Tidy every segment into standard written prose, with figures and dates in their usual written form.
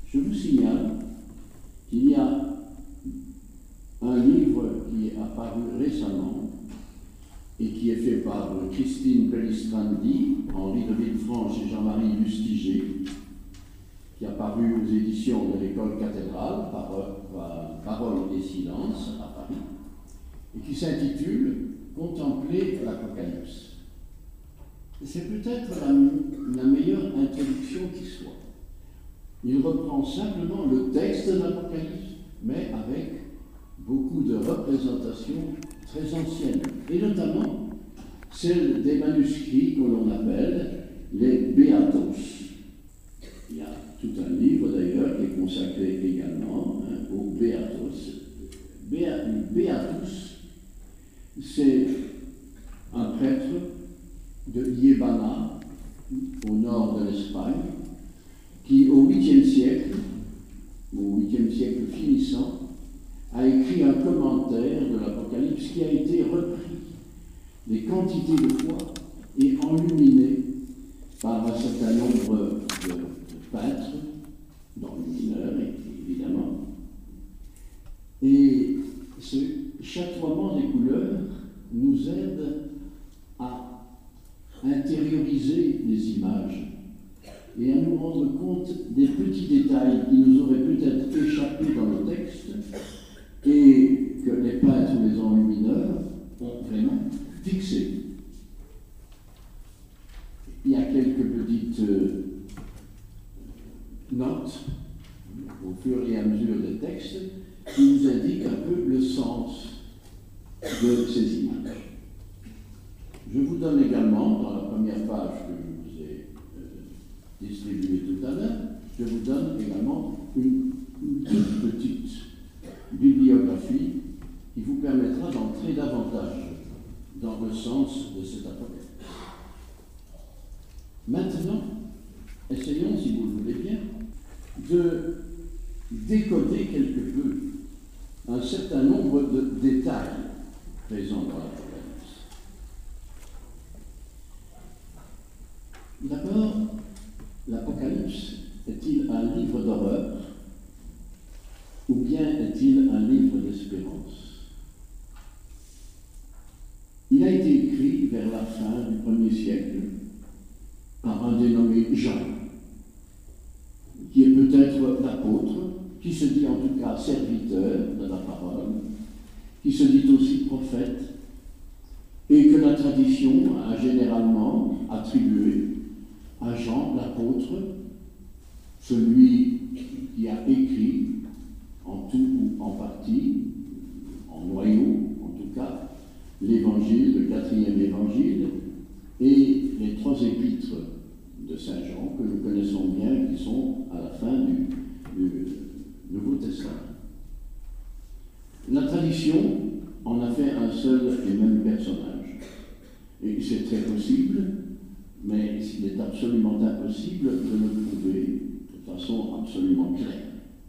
Je vous signale qu'il y a un livre qui est apparu récemment et qui est fait par Christine Pellistrandi, Henri de Villefranche et Jean-Marie Lustiger, qui a paru aux éditions de l'École cathédrale, Parole et silence, à Paris, et qui s'intitule « Contempler l'Apocalypse ». C'est peut-être la meilleure introduction qui soit. Il reprend simplement le texte de l'Apocalypse, mais avec beaucoup de représentations très anciennes, et notamment celles des manuscrits que l'on appelle les Beatos. Il y a tout un livre d'ailleurs qui est consacré également aux Beatos. Beatus, c'est un prêtre de Liébana, au nord de l'Espagne, qui au 8e siècle finissant, a écrit un commentaire de l'Apocalypse qui a été repris des quantités de fois et enluminé par un certain nombre de peintres, d'enlumineurs évidemment. Et ce chatoiement des couleurs nous aide à intérioriser les images et à nous rendre compte des petits détails qui nous auraient peut-être échappé dans le texte et que les peintres ou les enlumineurs ont vraiment fixé. Il y a quelques petites notes au fur et à mesure des textes qui nous indiquent un peu le sens de ces images. Je vous donne également, dans la première page que je vous ai distribuée tout à l'heure, je vous donne également une toute petite bibliographie qui vous permettra d'entrer davantage dans le sens de cet apocalypse. Maintenant, essayons, si vous le voulez bien, de décoder quelque peu un certain nombre de détails présents dans l'Apocalypse. D'abord, l'Apocalypse est-il un livre d'horreur ou bien est-il un livre d'espérance? Il a été écrit vers la fin du 1er siècle par un dénommé Jean, qui est peut-être l'apôtre, qui se dit en tout cas serviteur de la parole, qui se dit aussi prophète, et que la tradition a généralement attribué à Jean l'apôtre, celui qui a écrit en tout ou en partie, en noyau en tout cas, l'évangile, le 4e évangile, et les 3 épîtres de Saint Jean que nous connaissons bien, qui sont à la fin du Nouveau Testament. La tradition en a fait un seul et même personnage. Et c'est très possible, mais il est absolument impossible de le prouver de façon absolument claire.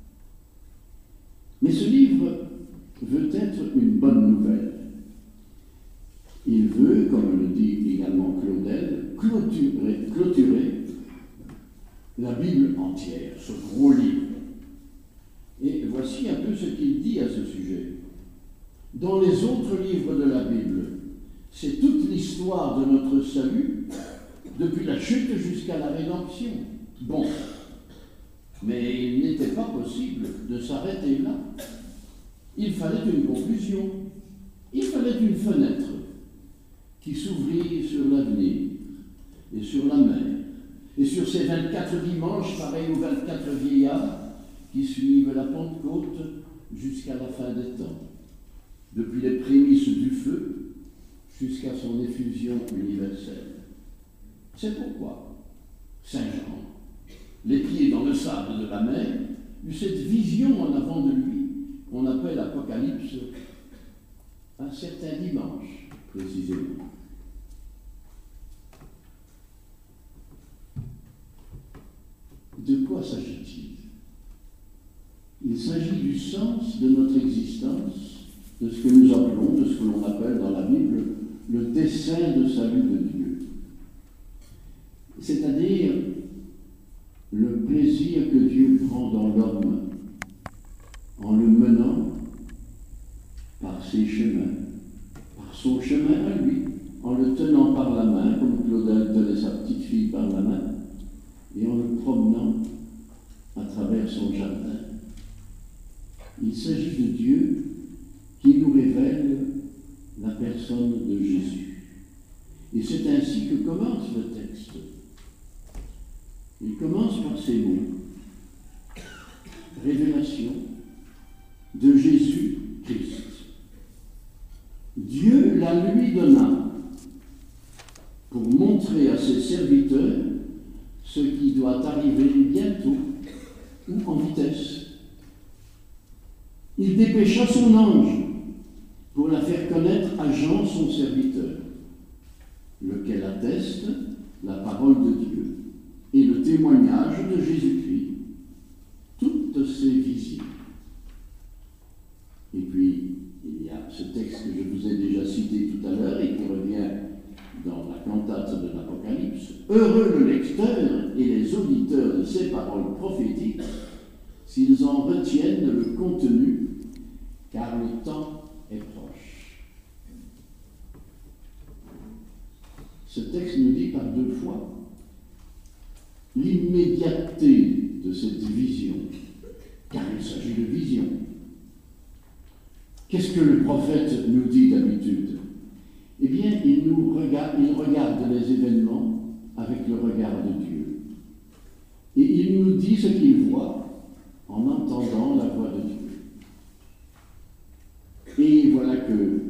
Mais ce livre veut être une bonne nouvelle. Il veut, comme le dit également Claudel, clôturer la Bible entière, ce gros livre. Et voici un peu ce qu'il dit à ce sujet. Dans les autres livres de la Bible, c'est toute l'histoire de notre salut, depuis la chute jusqu'à la rédemption. Bon, mais il n'était pas possible de s'arrêter là. Il fallait une conclusion, il fallait une fenêtre qui s'ouvrit sur l'avenir et sur la mer, et sur ces 24 dimanches, pareils aux 24 vieillards qui suivent la Pentecôte jusqu'à la fin des temps, depuis les prémices du feu jusqu'à son effusion universelle. C'est pourquoi Saint Jean, les pieds dans le sable de la mer, eut cette vision en avant de lui qu'on appelle Apocalypse un certain dimanche, précisément. De quoi s'agit-il? Il s'agit du sens de notre existence, de ce que nous appelons, de ce que l'on appelle dans la Bible, le dessein de salut de Dieu. C'est-à-dire le plaisir que Dieu prend dans sa petite fille par la main et en le promenant à travers son jardin. Il s'agit de Dieu qui nous révèle la personne de Jésus. Et c'est ainsi que commence le texte. Il commence par ces mots. Révélation de Jésus-Christ. Dieu la lui donna pour montrer à ses serviteurs ce qui doit arriver bientôt ou en vitesse. Il dépêcha son ange pour la faire connaître à Jean, son serviteur, lequel atteste la parole de Dieu et le témoignage de Jésus-Christ, toutes ces visions. Et puis, il y a ce texte que je vous ai déjà cité tout à l'heure et qui revient dans la cantate de l'Apocalypse. Heureux le lecteur et les auditeurs de ces paroles prophétiques, s'ils en retiennent le contenu, car le temps est proche. Ce texte nous dit par deux fois l'immédiateté de cette vision, car il s'agit de vision. Qu'est-ce que le prophète nous dit d'habitude? Eh bien, il regarde les événements avec le regard de Dieu. Et il nous dit ce qu'il voit en entendant la voix de Dieu. Et voilà que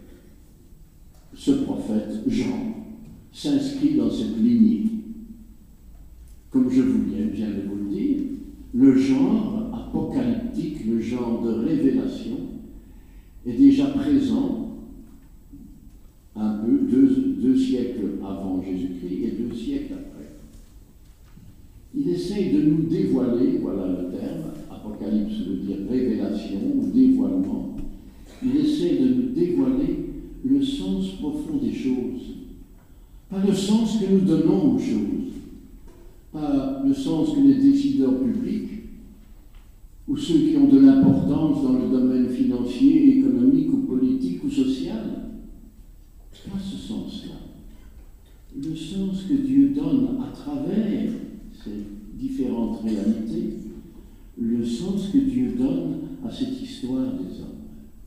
ce prophète, Jean, s'inscrit dans cette lignée. Comme je viens de vous le dire, le genre apocalyptique, le genre de révélation, est déjà présent un peu deux siècles avant Jésus-Christ et 2 siècles après. Il essaye de nous dévoiler, voilà le terme, apocalypse veut dire révélation ou dévoilement, il essaie de nous dévoiler le sens profond des choses, pas le sens que nous donnons aux choses, pas le sens que les décideurs publics ou ceux qui ont de l'importance dans le domaine financier, économique ou politique ou social. Pas ce sens-là. Le sens que Dieu donne à travers ces différentes réalités, le sens que Dieu donne à cette histoire des hommes.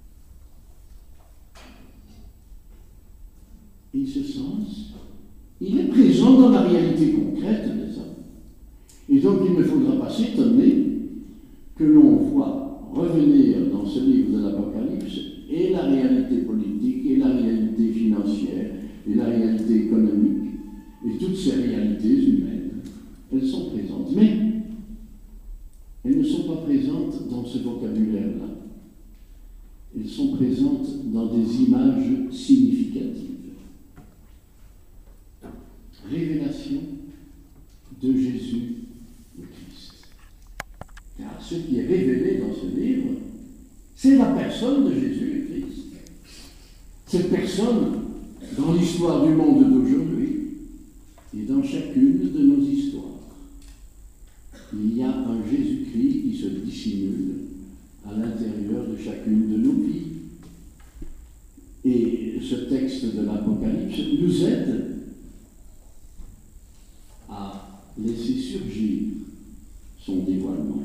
Et ce sens, il est présent dans la réalité concrète des hommes. Et donc il ne faudra pas s'étonner que l'on voit revenir dans ce livre de l'Apocalypse et la réalité politique, et la réalité financière, et la réalité économique, et toutes ces réalités humaines. Elles sont présentes, mais elles ne sont pas présentes dans ce vocabulaire-là. Elles sont présentes dans des images significatives. Révélation de Jésus le Christ. Car ce qui est révélé dans ce livre, c'est la personne de Jésus le Christ. Cette personne, dans l'histoire du monde d'aujourd'hui, et dans chacune de nos histoires, il y a un Jésus-Christ qui se dissimule à l'intérieur de chacune de nos vies. Et ce texte de l'Apocalypse nous aide à laisser surgir son dévoilement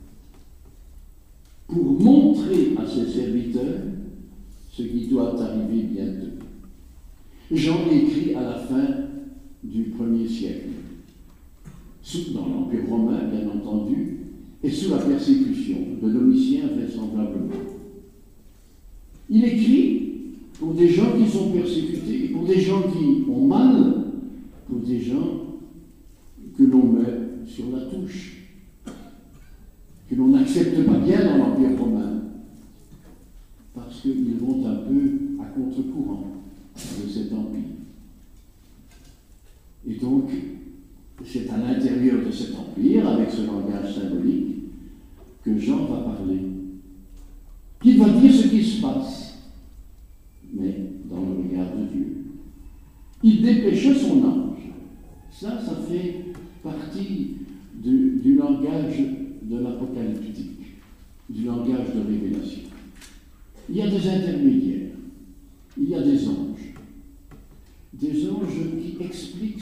pour montrer à ses serviteurs ce qui doit arriver bientôt. Jean écrit à la fin du 1er siècle, dans l'Empire romain, bien entendu, et sous la persécution de Domitien, vraisemblablement. Il écrit pour des gens qui sont persécutés, pour des gens qui ont mal, pour des gens que l'on met sur la touche, que l'on n'accepte pas bien dans l'Empire romain, parce qu'ils vont un peu à contre-courant de cet empire. Et donc, c'est à l'intérieur de cet empire, avec ce langage symbolique, que Jean va parler. Qu'il va dire ce qui se passe, mais dans le regard de Dieu. Il dépêcha son ange. Ça fait partie du langage de l'apocalyptique, du langage de révélation. Il y a des intermédiaires, il y a des anges qui expliquent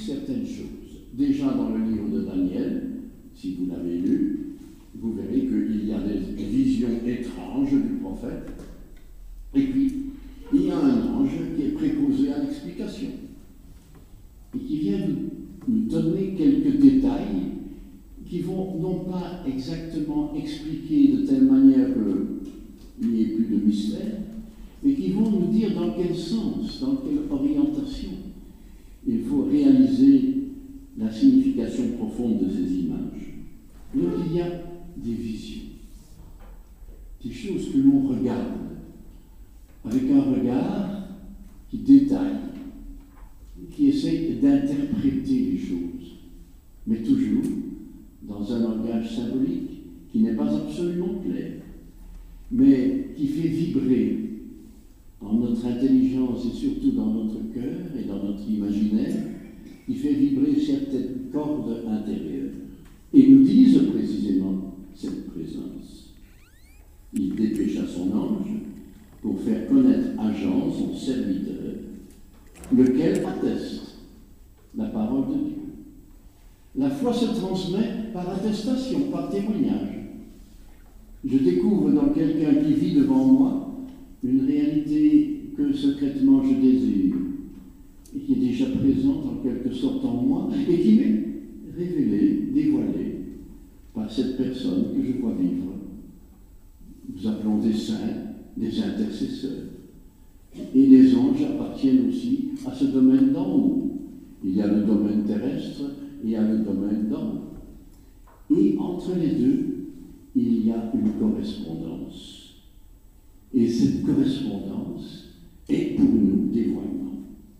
certaines choses. Déjà dans le livre de Daniel, si vous l'avez lu, vous verrez qu'il y a des visions étranges du prophète. Et puis, il y a un ange qui est préposé à l'explication et qui vient nous donner quelques détails qui vont non pas exactement expliquer de telle manière qu'il n'y ait plus de mystère, mais qui vont nous dire dans quel sens, dans quelle orientation il faut réaliser la signification profonde de ces images. Donc il y a des visions, des choses que l'on regarde, avec un regard qui détaille, qui essaye d'interpréter les choses, mais toujours dans un langage symbolique qui n'est pas absolument clair, mais qui fait vibrer en notre intelligence et surtout dans notre cœur et dans notre imaginaire, qui fait vibrer certaines cordes intérieures et nous disent précisément cette présence. Il dépêcha son ange pour faire connaître à Jean, son serviteur, lequel atteste la parole de Dieu. La foi se transmet par attestation, par témoignage. Je découvre dans quelqu'un qui vit devant moi une réalité que secrètement je désire, et qui est déjà présente en quelque sorte en moi, et qui m'est révélée, dévoilée par cette personne que je vois vivre. Nous appelons des saints, des intercesseurs. Et les anges appartiennent aussi à ce domaine d'en haut. Il y a le domaine terrestre et il y a le domaine d'en haut. Et entre les deux, il y a une correspondance. Et cette correspondance est pour nous dévoilement,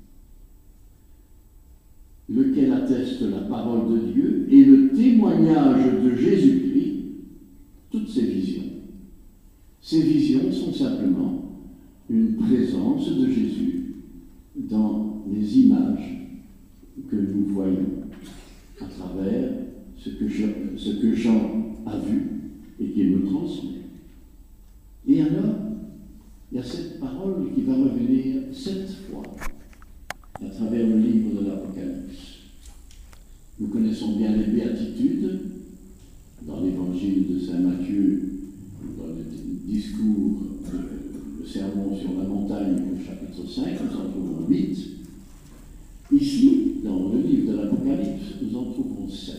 lequel atteste la parole de Dieu et le témoignage de Jésus-Christ, toutes ces visions. Ces visions sont simplement une présence de Jésus dans les images que nous voyons à travers ce que Jean a vu et qu'il nous transmet. Et alors, il y a cette parole qui va revenir 7 fois à travers le livre de l'Apocalypse. Nous connaissons bien les béatitudes dans l'évangile de saint Matthieu, dans le discours, le sermon sur la montagne au chapitre 5, nous en trouvons 8. Ici, dans le livre de l'Apocalypse, nous en trouvons 7.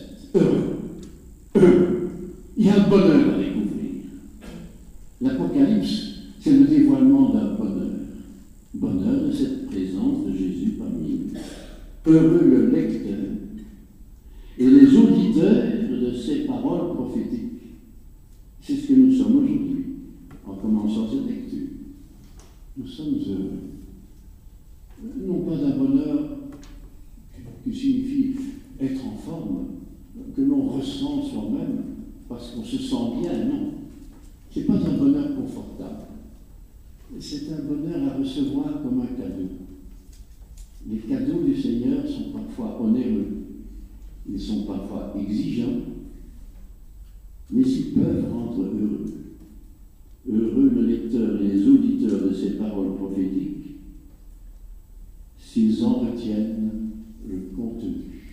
Il y a le bonheur à découvrir. L'Apocalypse, c'est le dévoilement d'un bonheur. Bonheur de cette présence de Jésus parmi nous. Heureux le lecteur et les auditeurs de ces paroles prophétiques. C'est ce que nous sommes aujourd'hui, en commençant cette lecture. Nous sommes heureux. Non pas d'un bonheur qui signifie être en forme, que l'on ressent soi-même parce qu'on se sent bien, non. Ce n'est pas un bonheur confortable. C'est un bonheur à recevoir comme un cadeau. Les cadeaux du Seigneur sont parfois onéreux, ils sont parfois exigeants, mais ils peuvent rendre heureux. Heureux le lecteur et les auditeurs de ces paroles prophétiques, s'ils en retiennent le contenu.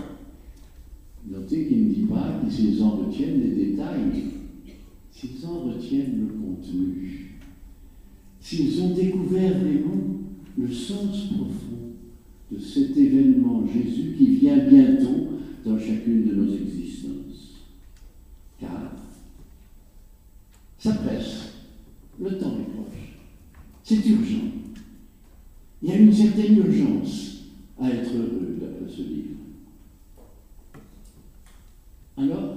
Notez qu'il ne dit pas s'ils en retiennent les détails, s'ils en retiennent le contenu. S'ils ont découvert vraiment le sens profond de cet événement Jésus qui vient bientôt dans chacune de nos existences. Car ça presse, le temps est proche, c'est urgent. Il y a une certaine urgence à être heureux d'après ce livre. Alors,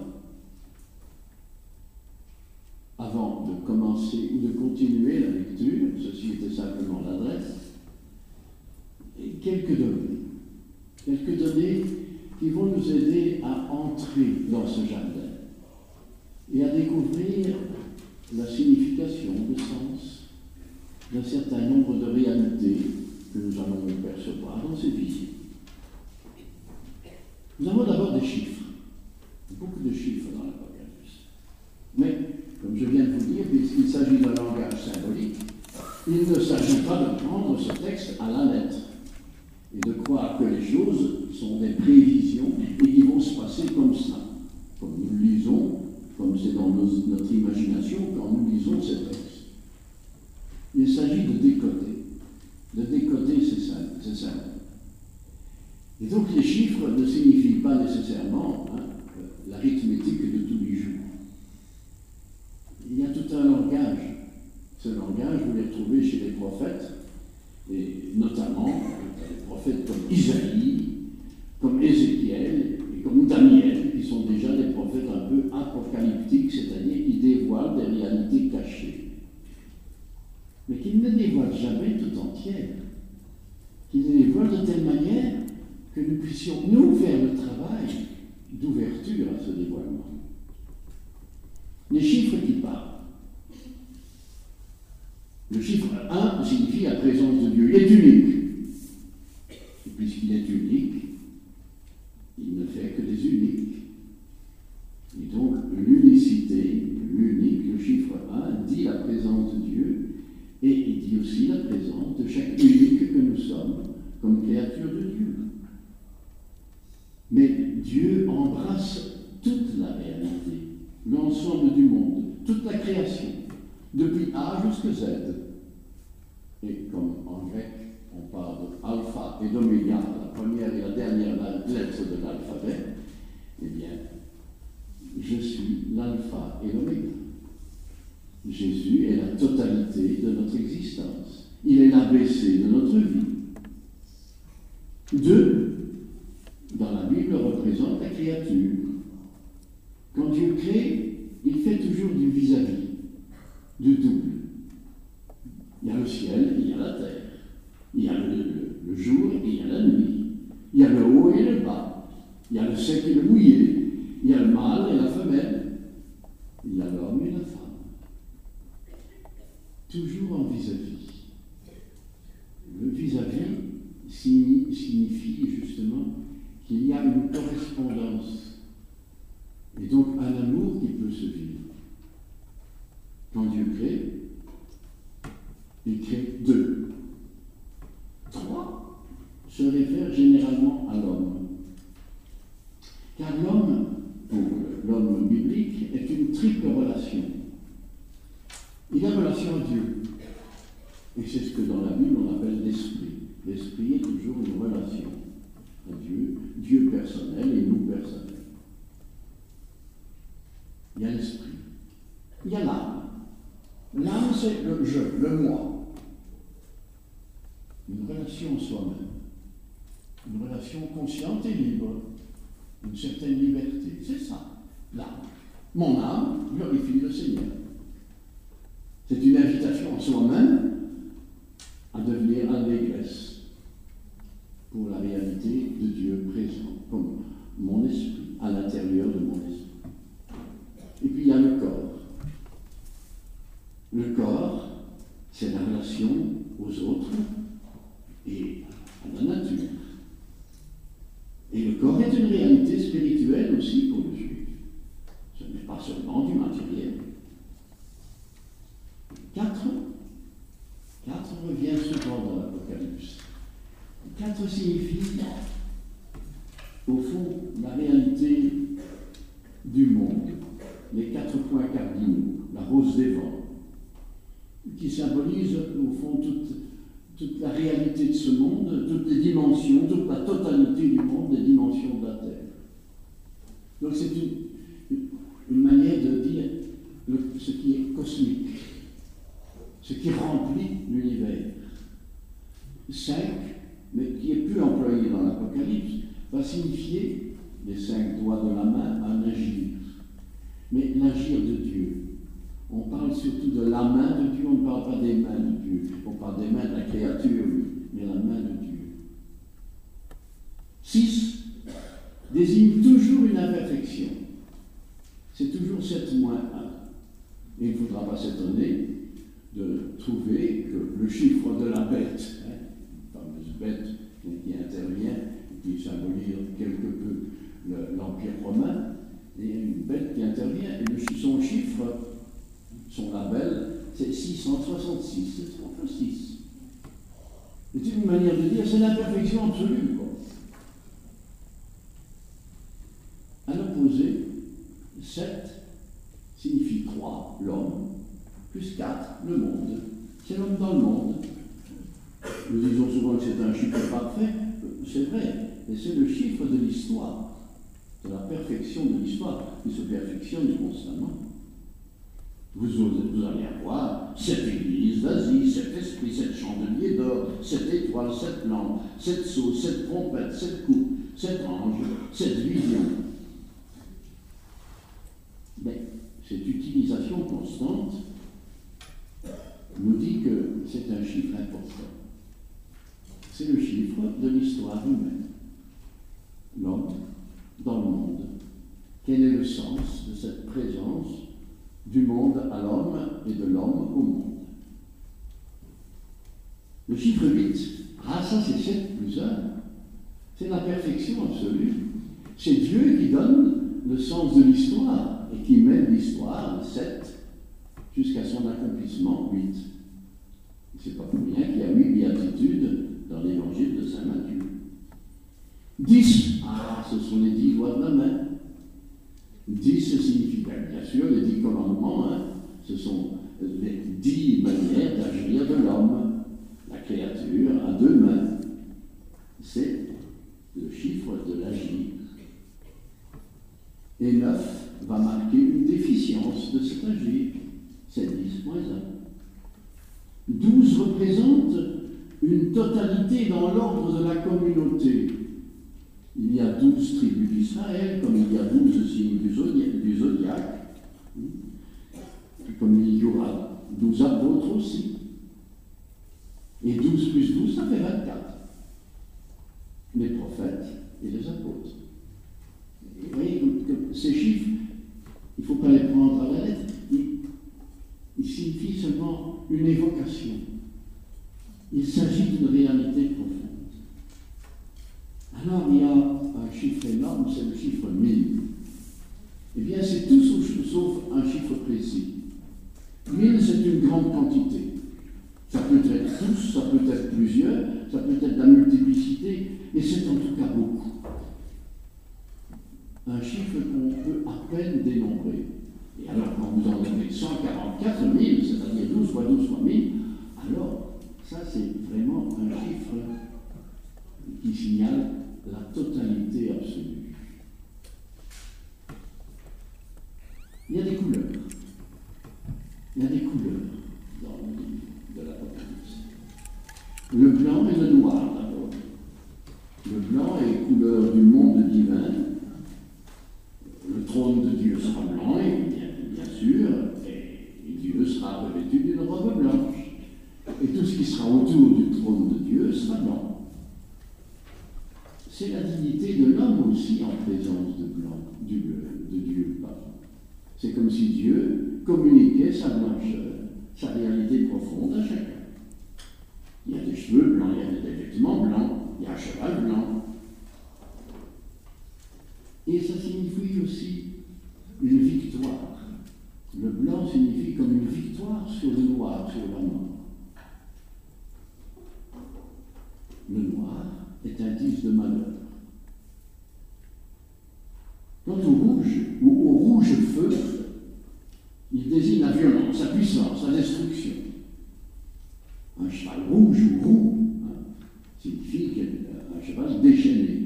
avant de commencer ou de continuer la lecture, ceci était simplement l'adresse, et quelques données qui vont nous aider à entrer dans ce jardin et à découvrir la signification, le sens d'un certain nombre de réalités que nous allons percevoir dans ces visions. Nous avons d'abord des chiffres, beaucoup de chiffres dans l'Apocalypse, mais comme je viens de vous dire, puisqu'il s'agit d'un langage symbolique, il ne s'agit pas de prendre ce texte à la lettre. et de croire que les choses sont des prévisions et qui vont se passer comme ça, comme nous le lisons, comme c'est dans notre imagination quand nous lisons ces textes. Il s'agit de décoder ces symboles. Et donc les chiffres ne signifient pas nécessairement l'arithmétique de tous les jours. Il y a tout un langage. Ce langage, vous le retrouvez chez les prophètes, et notamment des prophètes comme Isaïe, comme Ézéchiel et comme Daniel, qui sont déjà des prophètes un peu apocalyptiques, c'est-à-dire qui dévoilent des réalités cachées. Mais qui ne les dévoilent jamais tout entières, qui les dévoilent de telle manière que nous puissions, nous, faire le travail d'ouverture à ce dévoilement. Les chiffres qui parlent. Le chiffre 1 signifie la présence de Dieu. Il est unique. Et puisqu'il est unique, il ne fait que des uniques. Et donc, l'unicité, l'unique, le chiffre 1 dit la présence de Dieu et il dit aussi la présence de chaque unique que nous sommes comme créature de Dieu. Mais Dieu embrasse toute la réalité, l'ensemble du monde, toute la création, depuis A jusqu'à Z. Et comme en grec, on parle d'alpha et d'oméga, la première et la dernière lettre de l'alphabet, eh bien, je suis l'alpha et l'oméga. Jésus est la totalité de notre existence. Il est l'ABC de notre vie. 2, dans la Bible, représente la créature. Quand Dieu crée, il fait toujours du vis-à-vis, du double. Il y a le ciel, il y a la terre. Il y a le jour et il y a la nuit. Il y a le haut et le bas. Il y a le sec et le mouillé. Il y a le mâle et la femelle. Il y a l'homme et la femme. Toujours en vis-à-vis. Le vis-à-vis signifie justement qu'il y a une correspondance. Et donc un amour qui peut se vivre. Quand Dieu crée, il crée 2. 3 se réfère généralement à l'homme. Car l'homme, pour l'homme biblique, est une triple relation. Il a relation à Dieu. Et c'est ce que dans la Bible on appelle l'esprit. L'esprit est toujours une relation à Dieu, Dieu personnel et nous personnels. Il y a l'esprit. Il y a l'âme. L'âme, c'est le je, le moi. Une relation en soi-même. Une relation consciente et libre. Une certaine liberté. C'est ça, l'âme. Mon âme glorifie le Seigneur. C'est une invitation en soi-même à devenir allégresse pour la réalité de Dieu présent, comme mon esprit, à l'intérieur de mon esprit. Et puis il y a le corps. Le corps, c'est la relation aux autres et à la nature. Et le corps est une réalité spirituelle aussi pour le juif. Ce n'est pas seulement du matériel. 4 revient souvent dans l'Apocalypse. 4 signifie, au fond, la réalité du monde, les 4 points cardinaux, la rose des vents, qui symbolise, au fond, toute la réalité de ce monde, toutes les dimensions, toute la totalité du monde, les dimensions de la Terre. Donc c'est une manière de dire ce qui est cosmique, ce qui remplit l'univers. 5, mais qui est plus employé dans l'Apocalypse, va signifier les 5 doigts de la main, un agir. Mais l'agir de Dieu. On parle surtout de la main de Dieu, on ne parle pas des mains de Dieu. On parle des mains de la créature, oui, mais la main de Dieu. 6 désigne toujours une imperfection. C'est toujours 7 moins 1. Et il ne faudra pas s'étonner de trouver que le chiffre de la bête, la fameuse bête qui intervient, qui symbolise quelque peu l'Empire romain, il y a une bête qui intervient, et son chiffre, son label, c'est 666, c'est 3 fois 6. C'est une manière de dire, c'est l'imperfection absolue, quoi. À l'opposé, 7 signifie 3, l'homme, plus 4, le monde. C'est l'homme dans le monde. Nous disons souvent que c'est un chiffre parfait, c'est vrai, mais c'est le chiffre de l'histoire, de la perfection de l'histoire, qui se perfectionne constamment. Vous allez avoir 7 églises, vas-y, 7 esprits, 7 chandeliers d'or, 7 étoiles, 7 lampes, 7 sceaux, 7 trompettes, 7 coupes, 7 anges, 7 visions. Mais cette utilisation constante nous dit que c'est un chiffre important. C'est le chiffre de l'histoire humaine. L'homme dans le monde. Quel est le sens de cette présence du monde à l'homme et de l'homme au monde? Le chiffre 8, ça c'est 7 plus 1. C'est la perfection absolue. C'est Dieu qui donne le sens de l'histoire et qui mène l'histoire de 7 jusqu'à son accomplissement 8. C'est pas pour rien qu'il y a 8 béatitudes dans l'évangile de Saint Matthieu. 10, ce sont les 10 lois de la main. 10 signifie bien sûr les 10 commandements, ce sont les 10 manières d'agir de l'homme. La créature a 2 mains. C'est le chiffre de l'agir. Et 9 va marquer une déficience de cet agir. C'est 10 moins 1. 12 représente une totalité dans l'ordre de la communauté. Il y a 12 tribus d'Israël, comme il y a 12 signes du zodiaque, comme il y aura 12 apôtres aussi. Et 12 plus 12, ça fait 24. Les prophètes et les apôtres. Et vous voyez, ces chiffres, il ne faut pas les prendre à la lettre. Ils signifient seulement une évocation. Il s'agit d'une réalité profonde. Alors, il y a un chiffre énorme, c'est le chiffre 1000. Eh bien, c'est tout sauf un chiffre précis. 1000, c'est une grande quantité. Ça peut être tous, ça peut être plusieurs, ça peut être la multiplicité, mais c'est en tout cas beaucoup. Un chiffre qu'on peut à peine dénombrer. Et alors, quand vous en avez 144 000, c'est-à-dire 12 fois 12 fois 1000, alors, ça, c'est vraiment un chiffre qui signale la totalité absolue. Il y a des couleurs. Il y a des couleurs dans le livre de l'Apocalypse. Le blanc et le noir, d'abord. Le blanc est couleur du monde divin. Le trône de Dieu sera blanc, et bien sûr, et Dieu sera revêtu d'une robe blanche. Et tout ce qui sera autour du trône de Dieu sera blanc. C'est la dignité de l'homme aussi en présence de Dieu. C'est comme si Dieu communiquait sa blancheur, sa réalité profonde à chacun. Il y a des cheveux blancs, il y a des vêtements blancs, il y a un cheval blanc. Et ça signifie aussi une victoire. Le blanc signifie comme une victoire sur le noir, sur la mort. Le noir est indice de malheur. Quant au rouge, ou au rouge-feu, il désigne la violence, la puissance, la destruction. Un cheval rouge ou roux signifie un cheval déchaîné.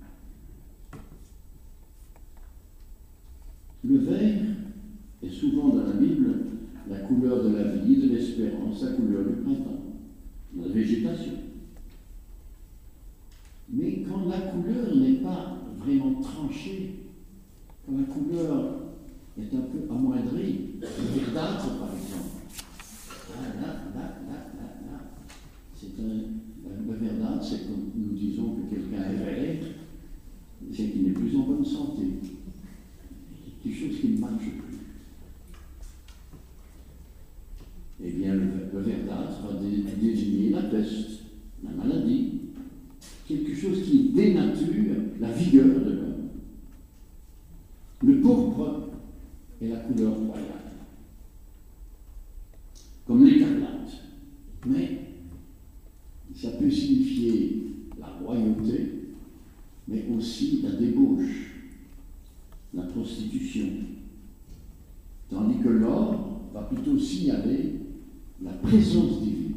Le vert est souvent dans la Bible la couleur de la vie, de l'espérance, la couleur du printemps, de la végétation. Mais quand la couleur n'est pas vraiment tranchée, quand la couleur est un peu amoindrie, le verdâtre par exemple, le verdâtre, c'est comme nous disons que quelqu'un est vert, c'est qu'il n'est plus en bonne santé. Quelque chose qui ne marche plus. Eh bien, le verdâtre va désigner la peste, la maladie, quelque chose qui dénature la vigueur de l'homme. Le pourpre est la couleur royale, comme l'écarlate. Mais ça peut aussi la débauche, la prostitution. Tandis que l'or va plutôt signaler la présence divine.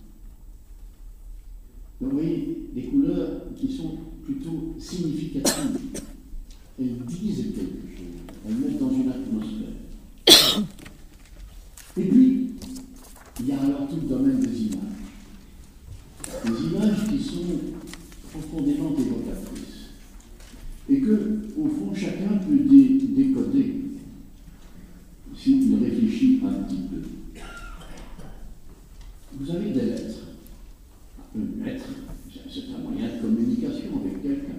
Donc vous voyez, des couleurs qui sont plutôt significatives. Elles disent quelque chose, elles mettent dans une atmosphère. Et puis, il y a alors tout le domaine des images. Des images qui sont profondément évocatrices. Et que, au fond, chacun peut décoder s'il réfléchit un petit peu. Vous avez des lettres. Une lettre, c'est un moyen de communication avec quelqu'un.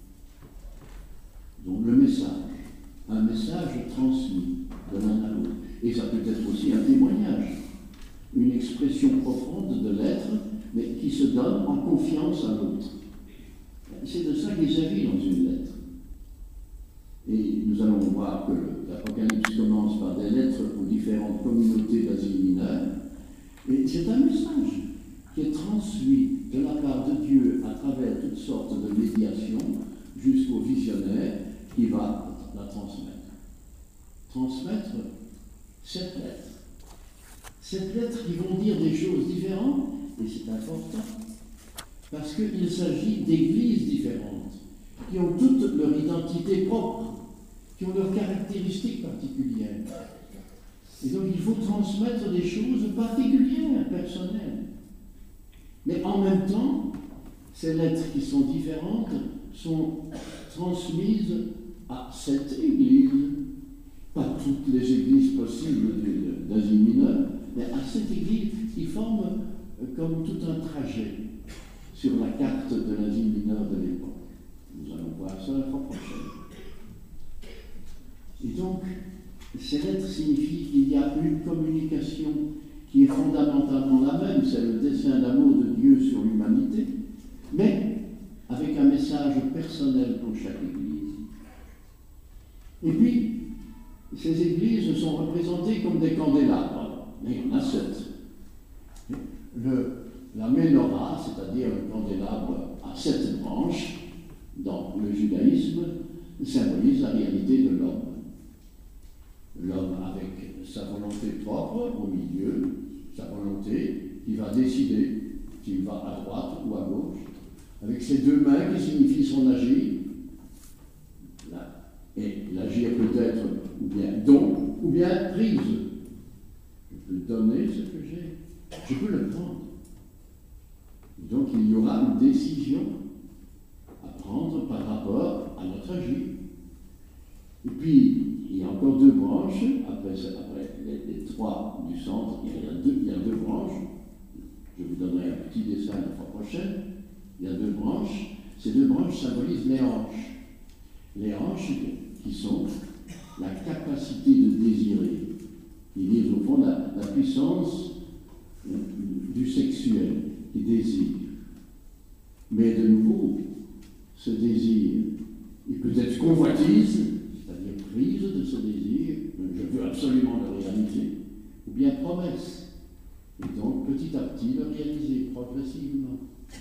Donc le message, un message transmis de l'un à l'autre. Et ça peut être aussi un témoignage, une expression profonde de l'être, mais qui se donne en confiance à l'autre. C'est de ça qu'il s'agit dans une lettre. Et nous allons voir que l'Apocalypse commence par des lettres aux différentes communautés d'Asie mineure. Et c'est un message qui est transmis de la part de Dieu à travers toutes sortes de médiations jusqu'au visionnaire qui va la transmettre. Transmettre cette lettre. Cette lettre qui vont dire des choses différentes, et c'est important, parce qu'il s'agit d'églises différentes, qui ont toutes leur identité propre, qui ont leurs caractéristiques particulières. Et donc il faut transmettre des choses particulières, personnelles. Mais en même temps, ces lettres qui sont différentes sont transmises à cette Église, pas toutes les églises possibles d'Asie mineure, mais à cette Église qui forme comme tout un trajet sur la carte de l'Asie mineure de l'époque. Nous allons voir ça la fois prochaine. Et donc, ces lettres signifient qu'il y a une communication qui est fondamentalement la même, c'est le dessein d'amour de Dieu sur l'humanité, mais avec un message personnel pour chaque Église. Et puis, ces églises sont représentées comme des candélabres, mais il y en a 7. La menorah, c'est-à-dire le candélabre à 7 branches, dans le judaïsme, symbolise la réalité de l'homme. L'homme avec sa volonté propre au milieu, sa volonté qui va décider s'il va à droite ou à gauche, avec ses deux mains qui signifient son agir, et l'agir peut être ou bien don ou bien prise. Je peux donner ce que j'ai, je peux le prendre. Et donc il y aura une décision à prendre par rapport à notre agir. Et puis, il y a encore 2 branches, après les 3 du centre, il y a deux branches. Je vous donnerai un petit dessin la fois prochaine. Il y a 2 branches. Ces 2 branches symbolisent les hanches. Les hanches qui sont la capacité de désirer. Ils disent au fond la puissance du sexuel qui désire. Mais de nouveau, ce désir, il peut être convoitise, c'est-à-dire prise de ce désir, je veux absolument le réaliser, ou bien promesse, et donc petit à petit le réaliser progressivement.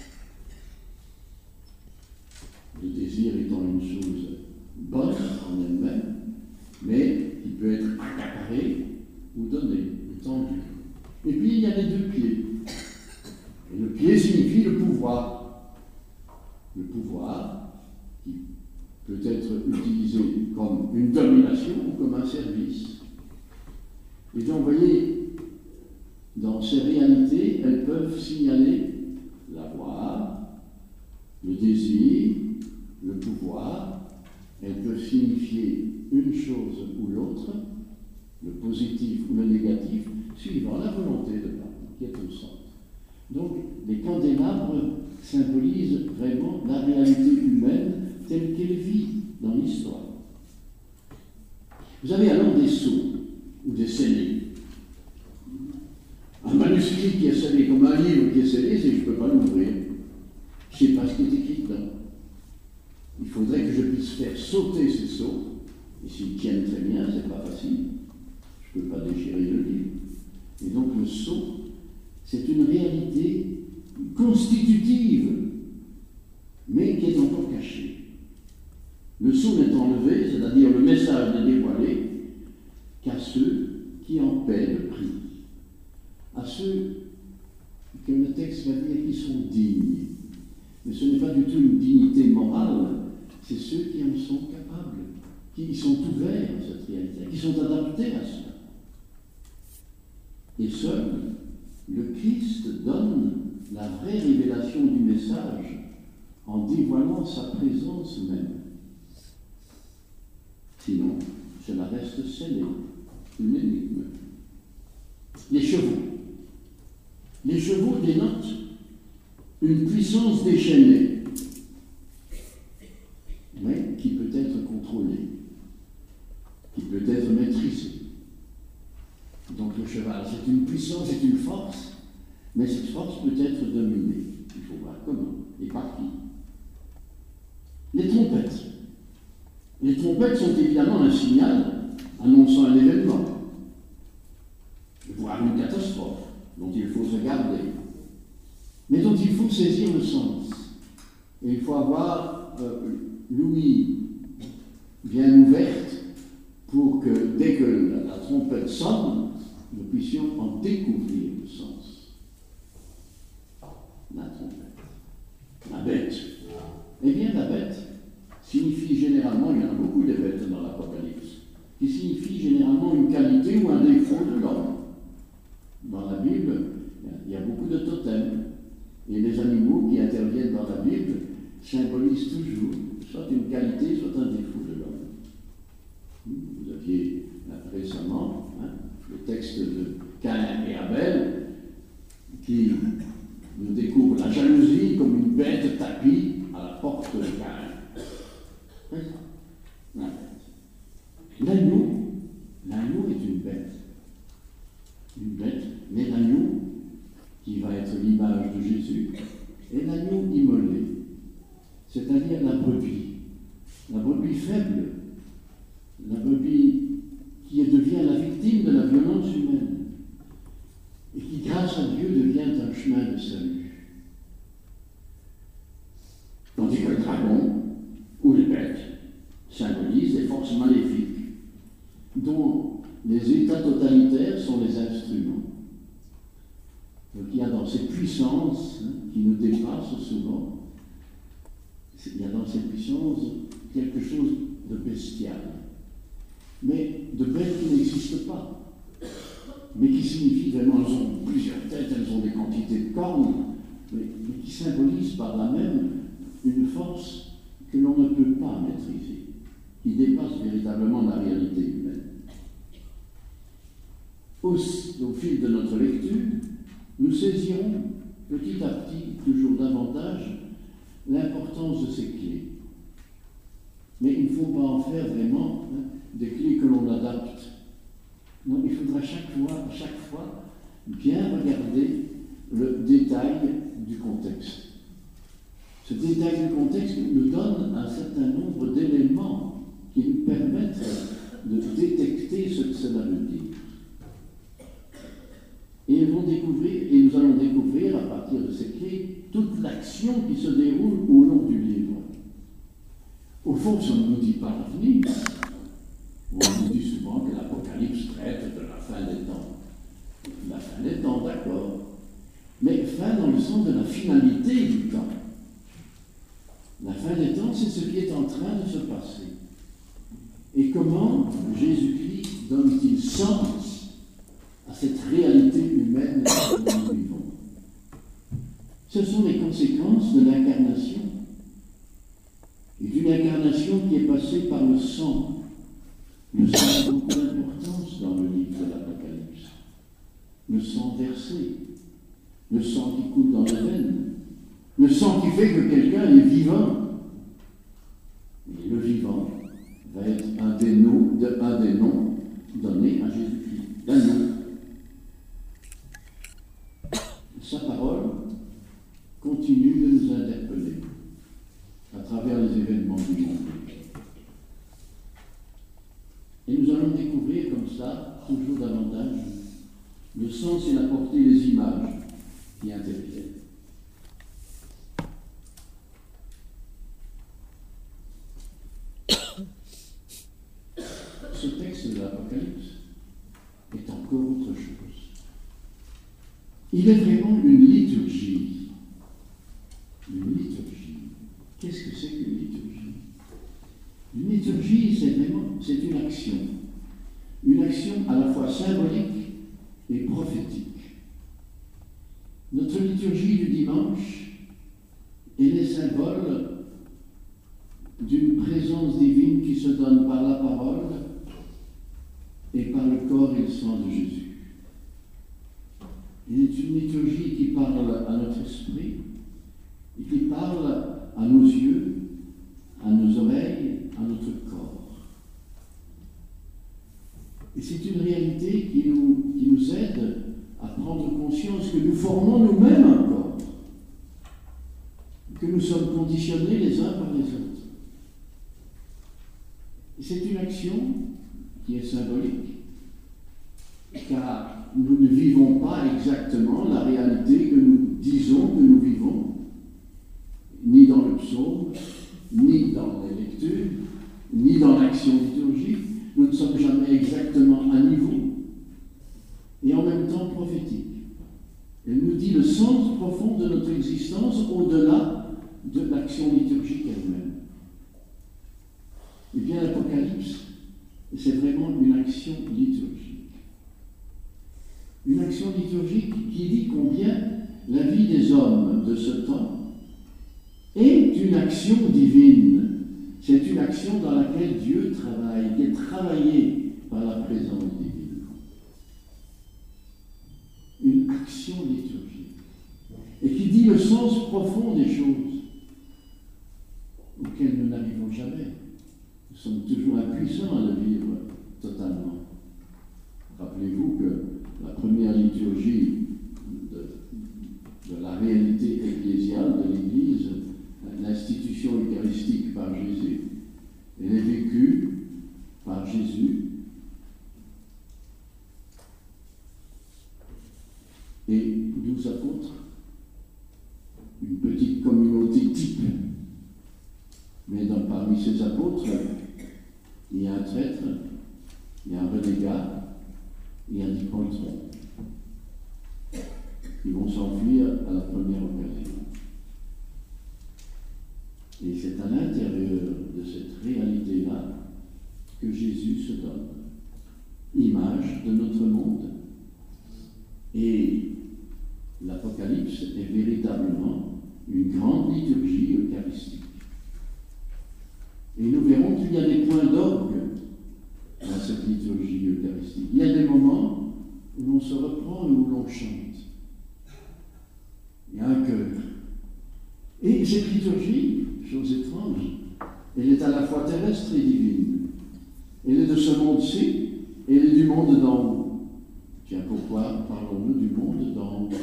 Le désir étant une chose bonne en elle-même, mais qui peut être accaparé ou donné, ou tendu. Et puis il y a les 2 pieds. Et le pied signifie le pouvoir. Le pouvoir qui peut être utilisé comme une domination ou comme un service. Et donc, vous voyez, dans ces réalités, elles peuvent signaler l'avoir, le désir, le pouvoir. Elles peuvent signifier une chose ou l'autre, le positif ou le négatif, suivant la volonté de l'homme qui est au centre. Donc, les candélabres symbolisent vraiment la réalité humaine telle qu'elle vit dans l'histoire. Vous avez alors des sceaux ou des scellés. Un manuscrit qui est scellé comme un livre qui est scellé, c'est que je ne peux pas l'ouvrir. Je ne sais pas ce qui est écrit dedans. Il faudrait que je puisse faire sauter ces sceaux, et s'ils tiennent très bien, c'est pas facile. Je ne peux pas déchirer le livre. Et donc le sceau, c'est une réalité constitutive, mais qui est encore cachée. Le sceau n'est enlevé, c'est-à-dire le message n'est dévoilé, qu'à ceux qui en paient le prix, à ceux que le texte va dire qui sont dignes. Mais ce n'est pas du tout une dignité morale, c'est ceux qui en sont capables, qui sont ouverts à cette réalité, qui sont adaptés à cela. Et seul le Christ donne la vraie révélation du message en dévoilant sa présence même. Sinon, cela reste scellé, une énigme. Les chevaux. Les chevaux dénotent une puissance déchaînée, mais qui peut être contrôlée, qui peut être maîtrisée. Donc le cheval, c'est une puissance, c'est une force, mais cette force peut être dominée. Il faut voir comment et par qui. Les trompettes. Les trompettes sont évidemment un signal annonçant un événement, voire une catastrophe dont il faut se garder, mais dont il faut saisir le sens. Et il faut avoir l'ouïe bien ouverte pour que dès que la trompette sonne, nous puissions en découvrir le sens. La trompette. La bête. Eh bien, la bête signifie généralement, il y en a beaucoup de bêtes dans l'Apocalypse, qui signifie généralement une qualité ou un défaut de l'homme. Dans la Bible, il y a beaucoup de totems, et les animaux qui interviennent dans la Bible symbolisent toujours soit une qualité, soit un défaut de l'homme. Vous aviez récemment le texte de Caïn et Abel qui nous découvre la jalousie comme une bête tapie à la porte de Caïn. C'est ça, la bête. L'agneau est une bête. Une bête, mais l'agneau qui va être l'image de Jésus est l'agneau immolé, c'est-à-dire la brebis faible, la brebis qui devient la victime de la violence humaine et qui, grâce à Dieu, devient un chemin de salut. Tandis que le dragon ou les bêtes symbolisent les forces maléfiques dont les États totalitaires sont les instruments. Donc il y a dans ces puissances qui nous dépassent souvent, il y a dans ces puissances quelque chose de bestial, mais de bête qui n'existe pas, mais qui signifie vraiment, elles ont plusieurs têtes, elles ont des quantités de cornes, mais qui symbolisent par là même une force que l'on ne peut pas maîtriser, qui dépasse véritablement la réalité humaine. Au fil de notre lecture, nous saisirons petit à petit, toujours davantage, l'importance de ces clés. Mais il ne faut pas en faire vraiment des clés que l'on adapte. Non, il faudra chaque fois bien regarder le détail du contexte. Ce détail du contexte nous donne un certain nombre d'éléments qui nous permettent de détecter ce que cela veut dire. Et nous allons découvrir, à partir de ces clés, toute l'action qui se déroule au long du livre. Au fond, ça ne nous dit pas l'avenir. On nous dit souvent que l'Apocalypse traite de la fin des temps. La fin des temps, d'accord. Mais fin dans le sens de la finalité du temps. La fin des temps, c'est ce qui est en train de se passer. Et comment Jésus-Christ donne-t-il sens à cette réalité humaine que nous vivons? Ce sont les conséquences de l'incarnation, et d'une incarnation qui est passée par le sang. Le sang a beaucoup d'importance dans le livre de l'Apocalypse. Le sang versé, le sang qui coule dans les veines, le sang qui fait que quelqu'un est vivant. Et le vivant va être un des noms donnés à Jésus-Christ, l'agneau. Sa parole continue de nous interpeller à travers les événements du monde. Et nous allons découvrir comme ça, toujours davantage, le sens et la portée des images qui interviennent. encore autre chose. Il est vraiment une liturgie. Une liturgie. Qu'est-ce que c'est qu'une liturgie? Une liturgie, c'est une action. Une action à la fois symbolique et prophétique. Notre liturgie du dimanche, elle est symbole d'une présence divine qui se donne par la parole et par le corps et le sang de Jésus. Il est une liturgie qui parle à notre esprit et qui parle à nos yeux, à nos oreilles, à notre corps. Et c'est une réalité qui nous aide à prendre conscience que nous formons nous-mêmes un corps, que nous sommes conditionnés les uns par les autres. Et c'est une action qui est symbolique, car nous ne vivons pas exactement la réalité que nous disons que nous vivons, ni dans le psaume, ni dans les lectures, ni dans l'action liturgique. Nous ne sommes jamais exactement à niveau, et en même temps prophétique. Elle nous dit le sens profond de notre existence au-delà de l'action liturgique elle-même. Eh bien, l'Apocalypse, c'est vraiment une action liturgique. Une action liturgique qui dit combien la vie des hommes de ce temps est une action divine. C'est une action dans laquelle Dieu travaille, qui est travaillée par la présence divine. Une action liturgique. Et qui dit le sens profond des choses auxquelles nous n'arrivons jamais. Nous sommes toujours impuissants à le vivre totalement. Rappelez-vous que la première liturgie de la réalité ecclésiale de l'Église, l'institution eucharistique par Jésus, elle est vécue par Jésus et 12 apôtres, une petite communauté type. Mais parmi ces apôtres, il y a un traître, il y a un renégat, il y a des poltrons qui vont s'enfuir à la première occasion. Et c'est à l'intérieur de cette réalité-là que Jésus se donne, image de notre monde. Et l'Apocalypse est véritablement une grande liturgie eucharistique. Et nous verrons qu'il y a des points d'orgue dans cette liturgie eucharistique. Il y a des moments où l'on se reprend et où l'on chante. Il y a un chœur. Et cette liturgie, chose étrange, elle est à la fois terrestre et divine. Elle est de ce monde-ci et elle est du monde d'en haut. Tiens, pourquoi parlons-nous du monde d'en haut?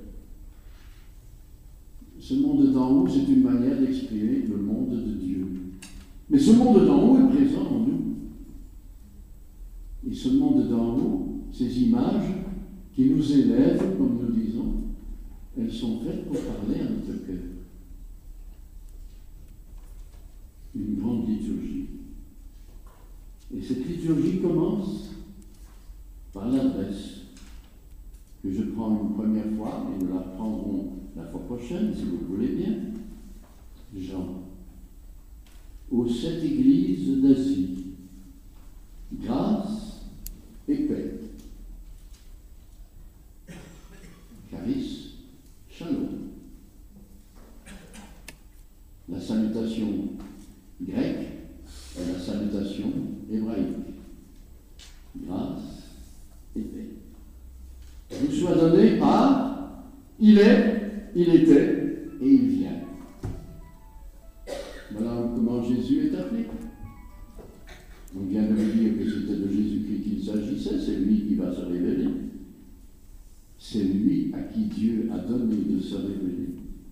Ce monde d'en haut, c'est une manière d'exprimer le monde de Dieu. Mais ce monde d'en haut est présent en nous. Et ce monde d'en haut, ces images qui nous élèvent, comme nous disons, elles sont faites pour parler à notre cœur. Une grande liturgie. Et cette liturgie commence par l'adresse, que je prends une première fois, et nous la reprendrons la fois prochaine, si vous le voulez bien. Jean. Aux 7 églises d'Asie, grâce et paix. Charis, shalom. La salutation grecque et la salutation hébraïque. Grâce et paix. Vous soit donné par il est, il était et il vient. Voilà comment Jésus est appelé. On vient de me dire que c'était de Jésus-Christ qu'il s'agissait, c'est lui qui va se révéler. C'est lui à qui Dieu a donné de se révéler.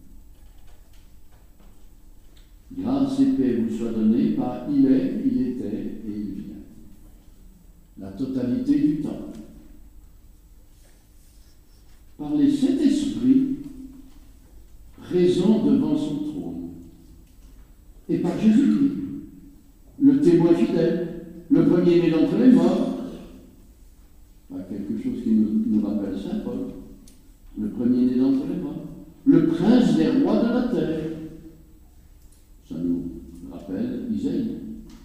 Grâce et paix vous soit donnée par il est, il était et il vient. La totalité du temps. Par les 7 esprits présents devant son trône. Et par Jésus-Christ, le témoin fidèle, le premier-né d'entre les morts. Pas quelque chose qui nous rappelle Saint Paul, le premier-né d'entre les morts, le prince des rois de la terre. Ça nous rappelle Isaïe.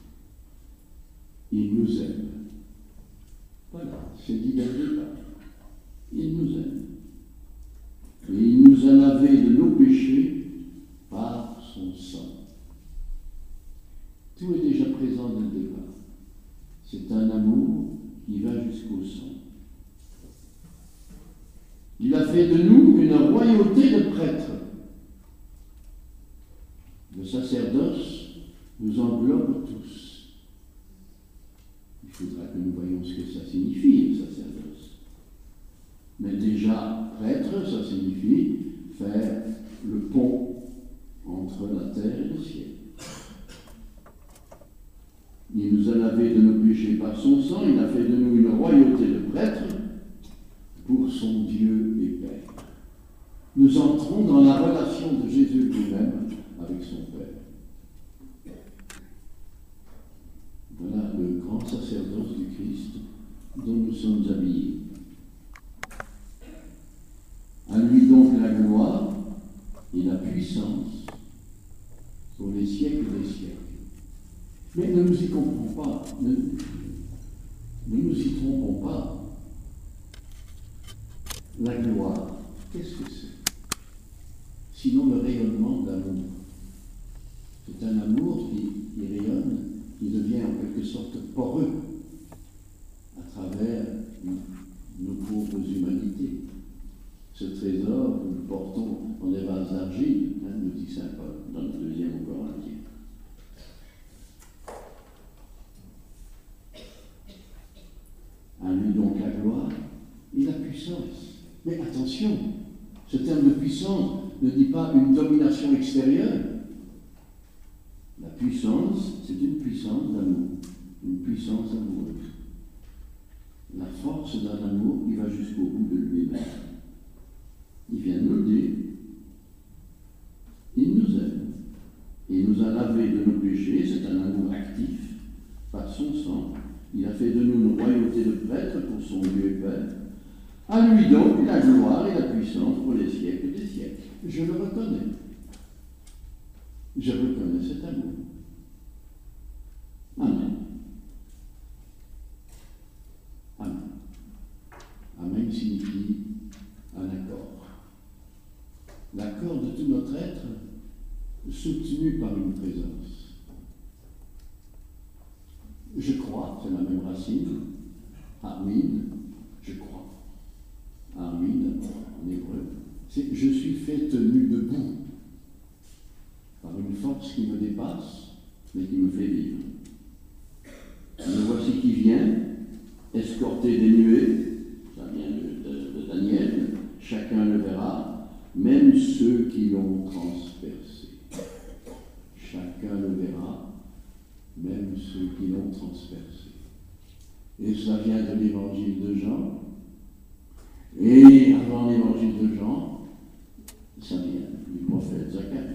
Il nous aime. Voilà, c'est dit dès le départ. Il nous aime. Et il nous a lavé de nos péchés par son sang. Tout est déjà présent dès le départ. C'est un amour qui va jusqu'au sang. Il a fait de nous une royauté de prêtres. Le sacerdoce nous englobe tous. Il faudra que nous voyions ce que ça signifie, le sacerdoce. Mais déjà, prêtre, ça signifie faire le pont entre la terre et le ciel. Il nous a lavé de nos péchés par son sang, il a fait de nous une royauté de prêtres pour son Dieu et Père. Nous entrons dans la relation de Jésus lui-même avec son Père. Voilà le grand sacerdoce du Christ dont nous sommes habillés. À lui donc la gloire et la puissance pour les siècles des siècles. Mais ne nous y trompons pas, ne nous y trompons pas. La gloire, qu'est-ce que c'est? Sinon le rayonnement de l'amour. C'est un amour qui rayonne, qui devient en quelque sorte poreux à travers nos pauvres humanités. Ce trésor, nous le portons dans des vases d'argile, nous dit saint Paul, dans le 2e au Corinthiens. À lui donc la gloire et la puissance. Mais attention, ce terme de puissance ne dit pas une domination extérieure. La puissance, c'est une puissance d'amour, une puissance amoureuse. La force d'un amour qui va jusqu'au bout de lui-même. Il vient de nous le dire. Il nous aime. Il nous a lavé de nos péchés, c'est un amour actif, par son sang. Il a fait de nous une royauté de prêtres pour son Dieu et Père. À lui donc la gloire et la puissance pour les siècles des siècles. Je le reconnais. Je reconnais cet amour. Amen. Amen. Amen signifie un accord. L'accord de tout notre être soutenu par une présence. Je crois, c'est la même racine. Armin, je crois. Armin, en hébreu, c'est je suis fait tenu debout par une force qui me dépasse, mais qui me fait vivre. Me voici qui vient, escorté des nuées, ça vient de Daniel, chacun le verra, même ceux qui l'ont transpercé. Chacun le verra, même ceux qui l'ont transpercé. Et ça vient de l'évangile de Jean. Et avant l'évangile de Jean, ça vient du prophète Zacharie.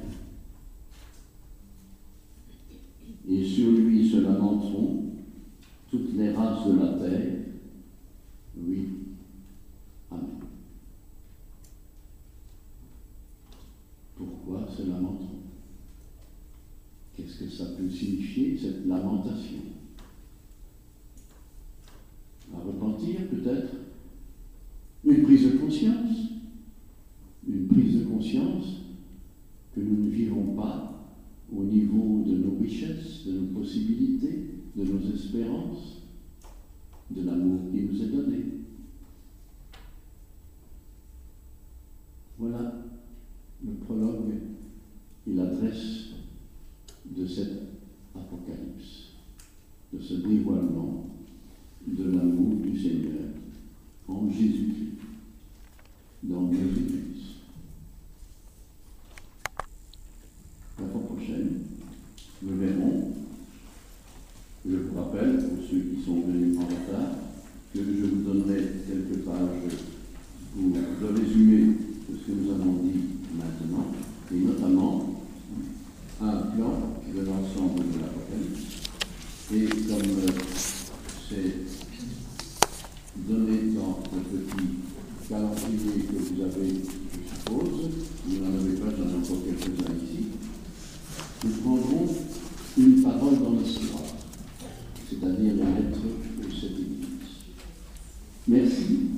Et sur lui se lamenteront toutes les races de la terre. Oui. Amen. Pourquoi se lamenteront? Qu'est-ce que ça peut signifier, cette lamentation? À repentir, peut-être? Une prise de conscience. Une prise de conscience que nous ne vivons pas au niveau de nos richesses, de nos possibilités, de nos espérances, de l'amour qui nous est donné. Voilà le prologue et l'adresse de cet apocalypse, de ce dévoilement de l'amour du Seigneur en Jésus-Christ, dans nos églises. La fois prochaine, nous verrons, je vous rappelle, pour ceux qui sont venus en retard, que je vous donnerai quelques pages pour le résumé de ce que nous avons dit maintenant, et notamment un plan de l'ensemble de l'Apocalypse. Et comme c'est donné dans dans le petit calendrier que vous avez, je suppose, vous n'en avez pas, j'en ai encore quelques-uns ici, nous prendrons une parole dans l'histoire, c'est-à-dire la lettre de cette Église. Merci